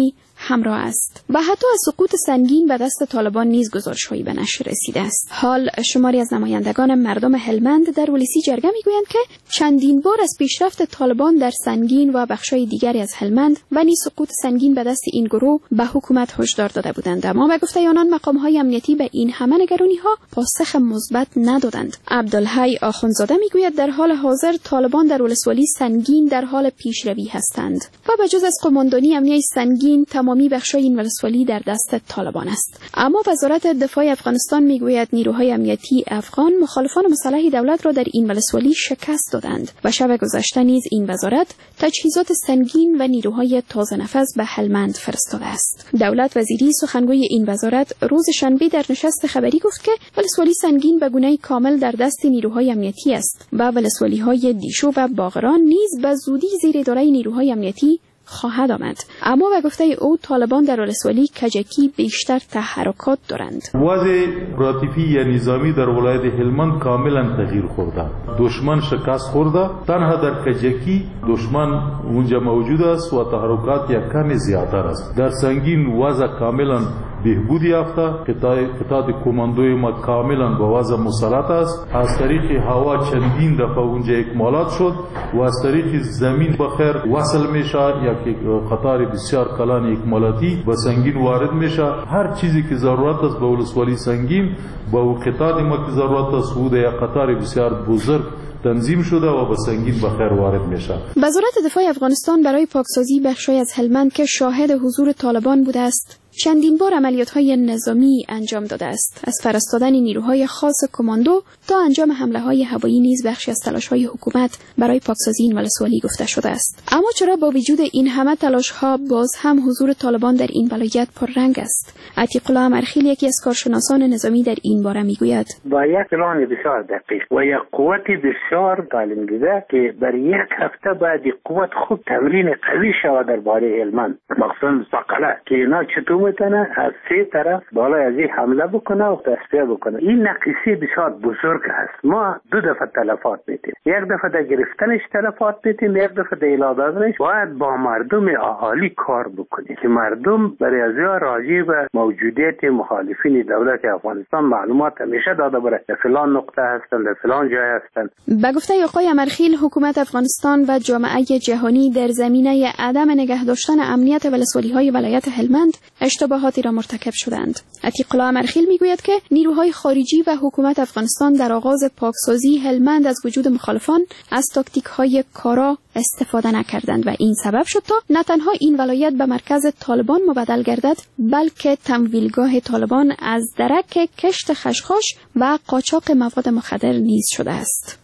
همراه است و حتی از سقوط سنگین به دست طالبان نیز گزارش‌هایی به نشر رسیده است. حال شماری از نمایندگان مردم هلمند در ولسی جرگه می‌گویند که چندین بار از پیشرفت طالبان در سنگین و بخش‌های دیگری از هلمند و نیز سقوط سنگین به دست این گروه به حکومت هشدار داده بودند، اما به گفته آنان مقام‌های امنیتی به این همه نگرانی‌ها پاسخ مثبت ندادند. عبدالحی آخوندزاده می‌گوید در حال حاضر طالبان در ولسوالی سنگین در حال پیشروی هستند و بجز از قماندانی امنیتی سنگین تمامی بخش‌های این ولسوالی در دست طالبان است. اما وزارت دفاع افغانستان می‌گوید نیروهای امنیتی افغان مخالفان مسلح دولت را در این ولسوالی شکست دادند و شب گذشته نیز این وزارت تجهیزات سنگین و نیروهای تازه نفس به هلمند فرستاده است. دولت وزیری سخنگوی این وزارت روز شنبه در نشست خبری گفت که ولسوالی سنگین به گونه‌ای کامل در دست نیروهای امنیتی است و ولسوالی‌های دیشو و باغران نیز به زودی زیر اداره نیروهای امنیتی خواهد آمد. اما به گفته او طالبان در ولسوالی کجکی بیشتر تحرکات دارند. وضع عاطفی یا نظامی در ولایت هلمند کاملا تغییر خورده. دشمن شکست خورده. تنها در کجکی دشمن اونجا موجود است و تحرکات یک کمی زیادتر است. در سنگین وضع کاملا بهبود یافته. قطعات کماندوی ما کاملا با وضع مسلط است. از طریق هوا چندین دفعه اونجا اکمالات شد و از طریق زمین بخیر وصل میشه یا که قطار بسیار کلان اکمالاتی و سنگین وارد میشه. هر چیزی که ضرورت است به ولسوالی سنگین با قطعات ما که ضرورت است بود یا قطار بسیار بزرگ تنظیم شده و به سنگین بخیر وارد میشه. وزارت دفاع افغانستان برای پاکسازی بخش‌های از هلمند که شاهد حضور طالبان بوده است چندین بار عملیات‌های نظامی انجام داده است. از فرستادن نیروهای خاص کماندو تا انجام حمله‌های هوایی نیز بخشی از تلاش‌های حکومت برای پاکسازی این ولسوالی گفته شده است. اما چرا با وجود این همه تلاش‌ها باز هم حضور طالبان در این ولایت پررنگ است؟ عتیق الله امرخیل یکی از کارشناسان نظامی در این باره میگوید: با یک پلان بسیار دقیق و یک قوت بسیار تعلیم دیده که برای یک هفته بعد قوت خوب تمرین قوی شود درباره هلمند، مخصوصاً سقله که اینا چطور میتونه از سه طرف بالای از این حمله بکنه و تصفیه بکنه. این نقصی بسیار بزرگ هست. ما دو دفعه تلفات میتیم. یک دفعه در گرفتنش تلفات میتیم، یک دفعه در اعلام دادنش. باید با مردم اهالی کار بکنیم که مردم برای از راضی به موجودیت مخالفین دولت افغانستان معلومات همیشه داده بره در فلان نقطه هستن، در فلان جای هستن. به گفته آقای امرخیل حکومت افغانستان و جامعه جهانی در زمینه عدم نگه داشتن امنیت ولسوالی‌های ولایت هلمند اشتباهاتی را مرتکب شدند. عتیق الله امرخیل میگوید که نیروهای خارجی و حکومت افغانستان در آغاز پاکسازی هلمند از وجود مخالفان از تاکتیک‌های کارا استفاده نکردند و این سبب شد تا نه تنها این ولایت به مرکز طالبان مبدل گردد بلکه تمویلگاه طالبان از درک کشت خشخاش و قاچاق مواد مخدر نیز شده است.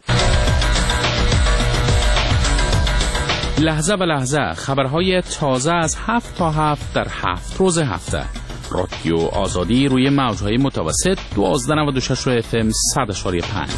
لحظه به لحظه خبرهای تازه از هفت تا هفت در هفت روز هفته. رادیو آزادی روی موجهای متوسط دوازده نود و شش اف ام صد اشاری پنج.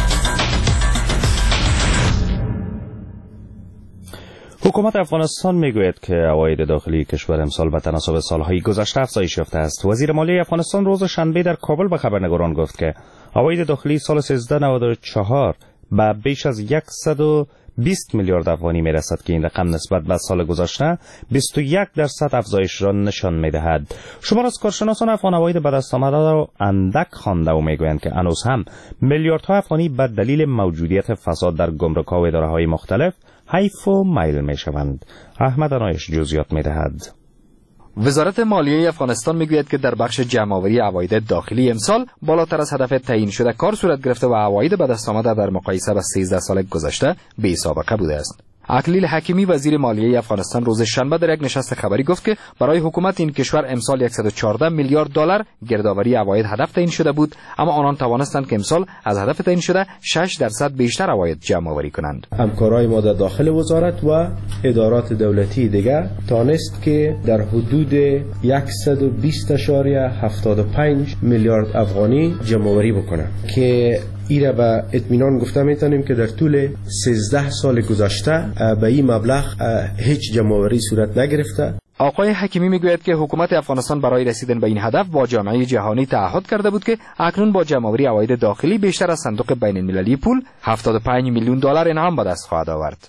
حکومت افغانستان میگوید که عواید داخلی کشور امسال به تناسب سالهای گذشته افزایش یافته است. وزیر مالیه افغانستان روز شنبه در کابل به خبرنگاران گفت که عواید داخلی سال سیزده نود و چهار به بیش از صد و بیست میلیارد افغانی میرسد که این رقم نسبت به سال گذشته بیست و یک درصد افزایش را نشان میدهد. شمار از کارشناسان افغان عواید به دست آمده را اندک خوانده و میگویند که هنوز هم میلیاردها افغانی به دلیل موجودیت فساد در گمرک‌ها و اداره‌های مختلف حیف و میل میشوند. احمد انایش جزئیات میدهد. وزارت مالیه افغانستان میگوید که در بخش جمع‌آوری عواید داخلی امسال بالاتر از هدف تعیین شده کار صورت گرفته و عواید به دست آمده در مقایسه با سیزده سال گذشته بی سابقه بوده است. اکلیل حکیمی وزیر مالیه افغانستان روز شنبه در یک نشست خبری گفت که برای حکومت این کشور امسال صد و چهارده میلیارد دلار گردآوری عواید هدف تعیین شده بود، اما آنان توانستند که امسال از هدف تعیین شده شش درصد بیشتر عواید جمع آوری کنند. همکارای ما در داخل وزارت و ادارات دولتی دیگر تانست که در حدود صد و بیست اشاریه هفتاد و پنج میلیارد افغانی جمع آوری بکنند که ایره به اطمینان گفته میتونیم که در طول سیزده سال گذشته به این مبلغ هیچ جمع‌آوری صورت نگرفته. آقای حکیمی میگوید که حکومت افغانستان برای رسیدن به این هدف با جامعه جهانی تعهد کرده بود که اکنون با جمع‌آوری عواید داخلی بیشتر از صندوق بین المللی پول هفتاد و پنج میلیون دلار انعام به دست خواهد آورد.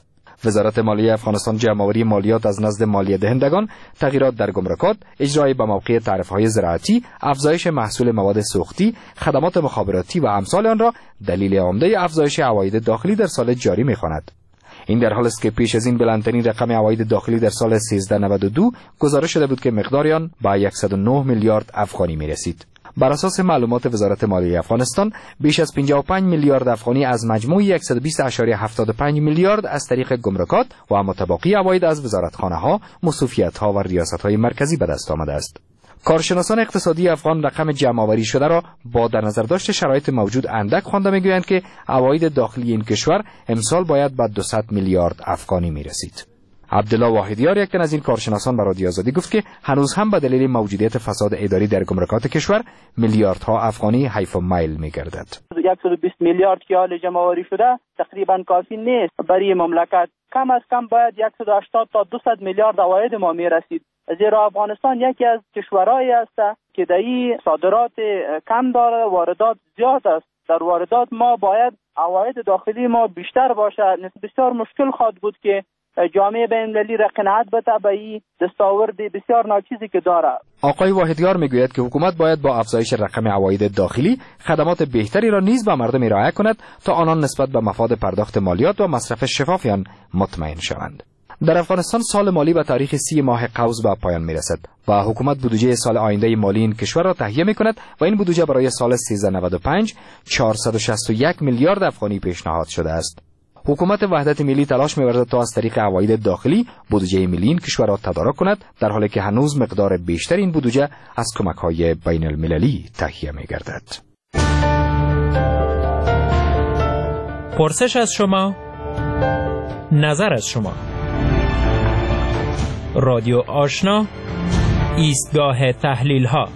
وزارت مالیه افغانستان جمع‌آوری مالیات از نزد مالیه دهندگان، تغییرات در گمرکات، اجرای به موقع تعرفه‌های زراعتی، افزایش محصول مواد سوختی، خدمات مخابراتی و امثال آن را دلیل عمده افزایش عواید داخلی در سال جاری می‌خواند. این در حالی است که پیش از این بلندترین رقم عواید داخلی در سال سیزده نود و دو گزارش شده بود که مقدار آن به صد و نه میلیارد افغانی می‌رسید. بر اساس معلومات وزارت مالیه افغانستان، بیش از پنجاه و پنج میلیارد افغانی از مجموع صد و بیست و هفتاد و پنج میلیارد از طریق گمرکات و متباقی عواید از وزارتخانه‌ها، مصوفیت‌ها و ریاست‌های مرکزی به دست آمده است. کارشناسان اقتصادی افغان رقم جمع‌آوری شده را با در نظر داشت شرایط موجود اندک خوانده می‌گویند که عواید داخلی این کشور امسال باید به دویست میلیارد افغانی می‌رسید. عبدالله واحدیار، یک تن از این کارشناسان، به رادیو آزادی گفت که هنوز هم به دلیل موجودیت فساد اداری در گمرکات کشور میلیاردها افغانی حیف و میل می‌گردد. صد و بیست میلیارد که حال جمع‌آوری شده تقریبا کافی نیست برای مملکت. کم از کم باید صد و هشتاد تا دویست میلیارد عواید ما می‌رسید. زیرا افغانستان یکی از کشورهایی است که در این صادرات کم داره، واردات زیاد است. در واردات ما باید عواید داخلی ما بیشتر باشد. بسیار مشکل خواهد بود که جامعه بین‌المللی را قناعت بده به این دستاورد بسیار ناچیزی که داره. آقای واحدیار میگوید که حکومت باید با افزایش رقم عواید داخلی خدمات بهتری را نیز به مردم ارائه کند تا آنان نسبت به مفاد پرداخت مالیات و مصرف شفاف آن مطمئن شوند. در افغانستان سال مالی به تاریخ سی ماه قوس به پایان میرسد و حکومت بودجه سال آینده مالی این کشور را تهیه میکند و این بودجه برای سال سیزده نود و پنج چهارصد و شصت و یک میلیارد افغانی پیشنهاد شده است. حکومت وحدت ملی تلاش می‌ورزد تا از طریق عواید داخلی بودجه ملی این کشور را تدارک کند، در حالی که هنوز مقدار بیشتر این بودجه از کمک‌های بین المللی تهیه می‌گردد. پرسش از شما، نظر از شما. رادیو آشنا، ایستگاه تحلیل‌ها.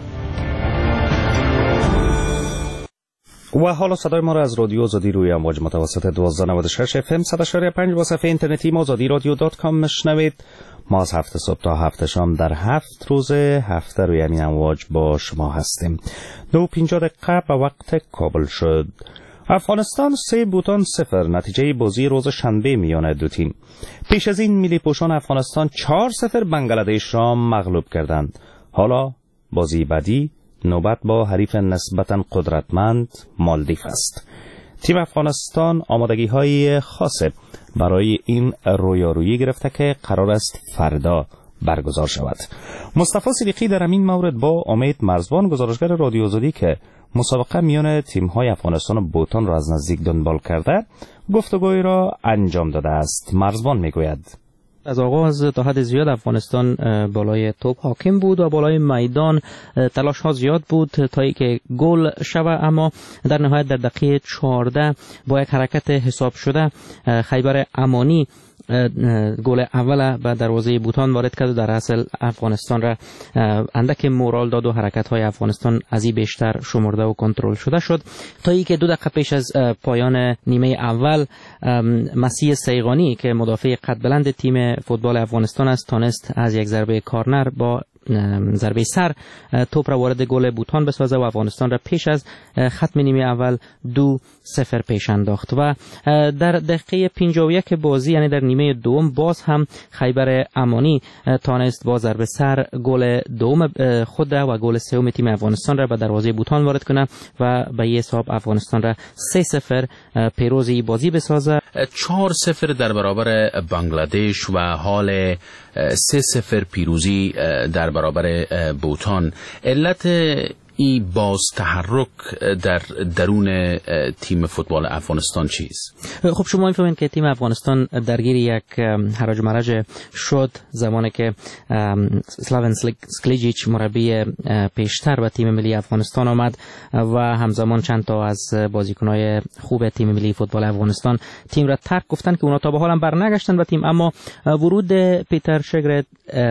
و حالا صدای ما را از رادیو آزادی روی امواج متوسط دوازده نود و شش اف ام صد و شش پنج و صفحه اینترنتی ما آزادی رادیو دات کام میشنوید. ما از هفت صبح تا هفت شام در هفت روز هفته روی همین امواج با شما هستیم. دو پنجاه دقیقه به وقت کابل شد. افغانستان سه بوتان صفر نتیجه بازی روز شنبه میان دو تیم. پیش از این ملی پوشان افغانستان چهار صفر بنگلادش را مغلوب کردند. حالا بازی بعدی نوبت با حریف نسبتاً قدرتمند مالدیف است. تیم افغانستان آمادگی های خاصه برای این رویارویی گرفته که قرار است فردا برگزار شود. مصطفی صدیقی در این مورد با امید مرزبان گزارشگر رادیو آزادی که مسابقه میان تیم های افغانستان و بوتان را از نزدیک دنبال کرده گفتگوی را انجام داده است. مرزبان میگوید از آغاز تا حد زیاد افغانستان بالای توپ حاکم بود و بالای میدان تلاش ها زیاد بود تا اینکه گل شود، اما در نهایت در دقیقه چهارده با یک حرکت حساب شده خیبر امانی گل اول به دروازه بوتان وارد کرد و در اصل افغانستان را اندک مورال داد و حرکت های افغانستان از این بیشتر شمرده و کنترل شده شد تا اینکه دو دقیقه پیش از پایان نیمه اول مسیح سیغانی که مدافع قد بلند تیم فوتبال افغانستان است تانست از یک ضربه کارنر با ضربه سر توپ را وارد گل بوتان بسازه و افغانستان را پیش از ختم نیمه اول دو صفر پیش انداخت و در دقیقه پنجاه و یک بازی یعنی در نیمه دوم باز هم خیبر امانی تانست با ضربه سر گل دوم خود و گل سوم تیم افغانستان را به دروازه بوتان وارد کنه و به این حساب افغانستان را سه صفر پیروز بازی بسازه. چهار صفر در برابر بنگلادش و حال سه صفر پیروزی در برابر بوتان. علت ای باز تحرک در درون تیم فوتبال افغانستان چیست؟ خب شما می‌فهمید که تیم افغانستان درگیر یک هرج مرج شد زمانی که سلاون سکلیجیچ مربی پیشتر به تیم ملی افغانستان آمد و همزمان چند تا از بازیکن‌های خوب تیم ملی فوتبال افغانستان تیم را ترک گفتن که اونا تا به حال هم برنگشتن به تیم، اما ورود پیتر شگرد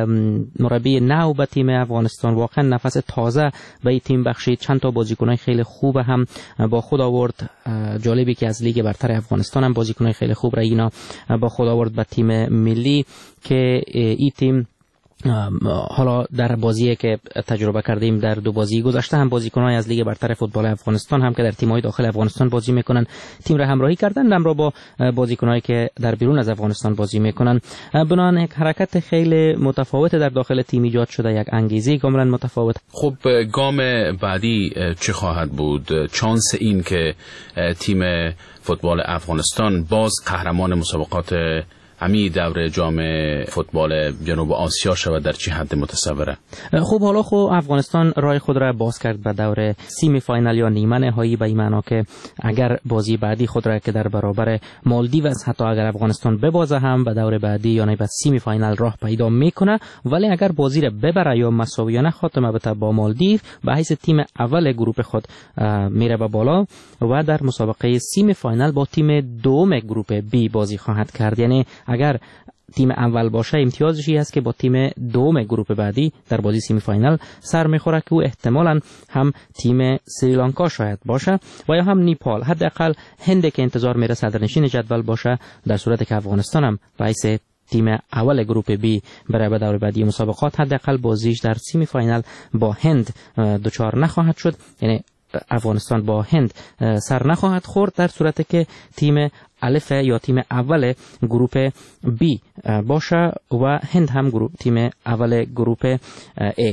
مربی نو به تیم افغانستان واقعا نفس تازه به تیم بخشید. چند تا بازیکنای خیلی خوب هم با خود آورد. جالبی که از لیگ برتر افغانستان هم بازیکنای خیلی خوب را اینا با خود آورد به تیم ملی که این تیم حالا در بازی که تجربه کردیم در دو بازی گذشته هم بازیکنان از لیگ برتر فوتبال افغانستان هم که در تیم‌های داخل افغانستان بازی میکنن تیم را همراهی کردن، همراه با بازیکنایی که در بیرون از افغانستان بازی میکنن. بنابراین یک حرکت خیلی متفاوت در داخل تیم ایجاد شده، یک انگیزه کاملا متفاوت. خب گام بعدی چه خواهد بود؟ چانس این که تیم فوتبال افغانستان باز قهرمان مسابقات همین دور جام فوتبال جنوب آسیا شود در چه حد متصوره؟ خب حالا خب افغانستان راه خود را باز کرد به دور سیمی فاینال یا نیمه نهایی، به این معنا که اگر بازی بعدی خود را که در برابر مالدیو است، حتی اگر افغانستان ببازه هم به دور بعدی یعنی به سیمی فاینال راه پیدا میکنه، ولی اگر بازی را ببره یا مساویانه خاتمه بده با مالدیو، به حیث تیم اول گروه خود میره به بالا و در مسابقه سیمی فاینال با تیم دوم گروه بی بازی خواهد کرد. یعنی اگر تیم اول باشه امتیازشی هست که با تیم دوم گروه بعدی در بازی سیمی فاینال سر میخوره که او احتمالاً هم تیم سریلانکا شاید باشه و یا هم نیپال، حداقل هند که انتظار میره صدرنشین جدول باشه، در صورتی که افغانستان هم باعث تیم اول گروه بی برای به دور بعدی مسابقات حداقل بازیش در سیمی فاینال با هند دچار نخواهد شد، یعنی افغانستان با هند سر نخواهد خورد، در صورتی که تیم الف یا تیم اول گروه بی باشه و هند هم گروه تیم اول گروه ای.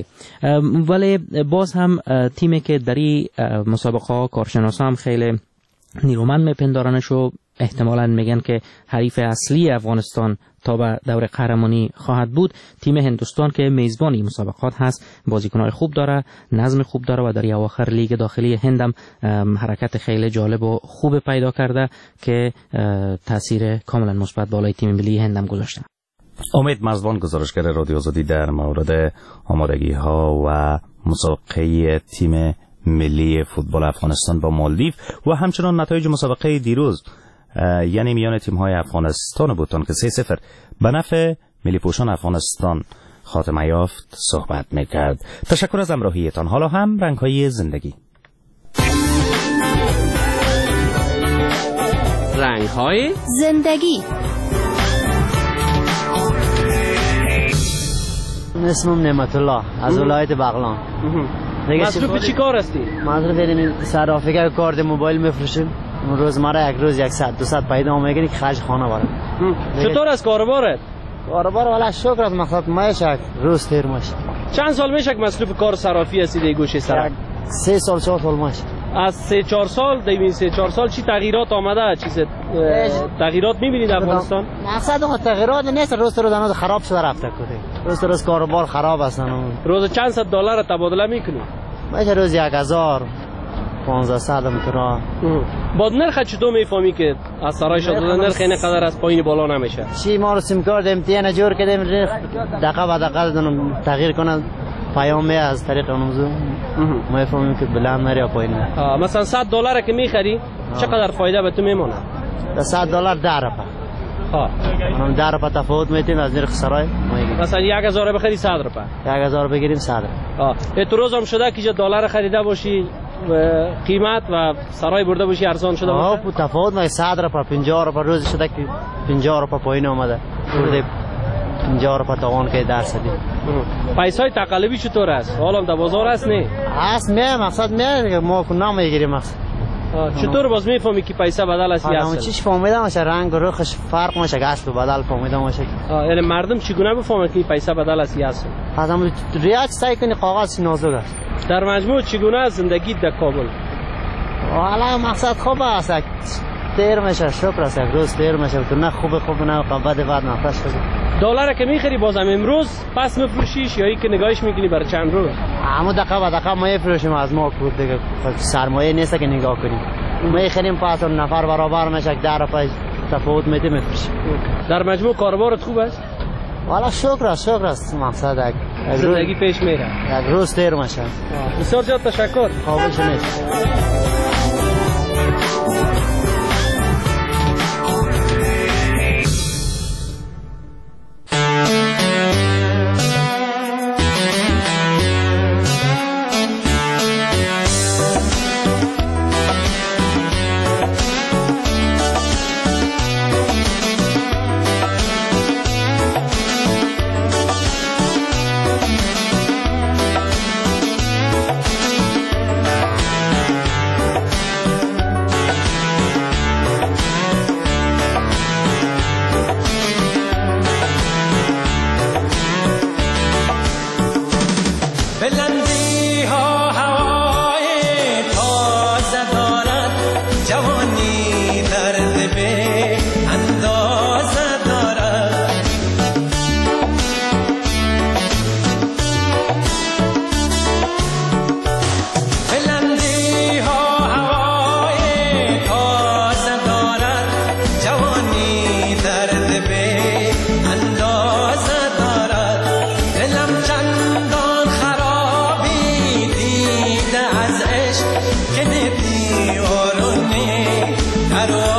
ولی باز هم تیمی که در این مسابقه کارشناسا هم خیلی نیرومند میپندارنش و احتمالاً میگن که حریف اصلی افغانستان تا به دور قهرمانی خواهد بود، تیم هندوستان که میزبان این مسابقات هست، بازیکن‌های خوب داره، نظم خوب داره و در اواخر لیگ داخلی هند هم حرکت خیلی جالب و خوب پیدا کرده که تاثیر کاملا مثبت بالای تیم ملی هند هم گذاشته. امید مزبان، گزارشگر رادیو آزادی، در مورد آمادگی ها و مسابقه تیم ملی فوتبال افغانستان با مالدیو و همچنان نتایج مسابقه دیروز یعنی میان تیم‌های افغانستان و بوتان که سه صفر به نفع ملی پوشان افغانستان خاتمه یافت صحبت میکرد. تشکر از همراهیتان. حالا هم رنگ‌های زندگی. رنگ‌های زندگی. اسمم نعمت الله از ولایت بغلان. مصروف چی کار هستی؟ مصروف این صرافیگر کارت موبایل میفروشیم. روزمره یک روز صد دو صد پیدا میگیری که خرج خانه برم. چطور از کاروبارت؟ کاروبار والا شکر از مقصد میشه روز تیر میشه. چند سال میشه که مصروف کار صرافی هستی در گوشه صراف؟ سه سال چهار سال میشه. از سه چهار سال دیوین سه چهار سال چی تغییرات آمده؟ چیز تغییرات میبینید در افغانستان؟ مقصد اون تغییرات نیست، روز روز هنوز خراب شده رفته کده. روز روز کاروبار خراب است. روز چند صد دلار تبادله میکنی؟ میشه روز یک هزار پانزده صد متر. با نرخ چطور میفهمی که از سرای شده نرخ این قدر از پایین بالا نمیشه؟ چی ما رو سیم کارت امتحان جور کردیم دقیقه به دقیقه تغییر کنه، پیام می از طریق اون ما میفهمیم که بلند نری یا پایین. مثلا صد دلار که میخری چقدر فایده به تو میمونه؟ صد دلار ده رپا. ها اونم ده رپا تفاوت میتیم از نرخ سرای. مثلا یک هزار بخری صد رپا. یک هزار بگیریم صد. ها تو روز هم شده که دلار خریده باشی و قیمت و سرای برده باشی ارزان شده باشه؟ آه تفاوت ما صد رپا پنجاه رپا روز شده که پنجاه رپا پایین اومده. برده پنجاه رپا توان که درصدی. پیسای تقلبی چطور است؟ حالا در بازار است نه؟ است نه، مقصد نه ما کنه میگیریم مقصد. چطور باز میفهمی که پیسه بدل است یا اصل؟ چیش فهمیدم باشه رنگ و رخش فرق میشه، اصل و بدل فهمیدم باشه. یعنی مردم چگونه بفهمن که پیسه بدل است یا اصل؟ آدم ریاض سعی کنی کاغذ نازک است. در مجموع چگونه است زندگی در کابل؟ والا مقصد خوب است، تیر میشه، شکر است، یک روز تیر میشه، تو نه خوب خوب نه قبض بعد نفس شده. دلار که میخری بازم امروز پس میفروشیش یا ای که نگاهش میکنی برای چند روز؟ اما دقیقه به دقیقه ما میفروشیم از ما کود دیگه، سرمایه نیست که نگاه کنیم. ما میخریم پس نفر برابر میشه، ده رپای تفاوت میده میفروشیم. در مجموع کاروبارت خوب است؟ والا شکر است، شکر است، مقصد یک زندگی پیش میره. یک روز تیر میشه. بسیار زیاد تشکر. قابل شنیست. که نبی آرونه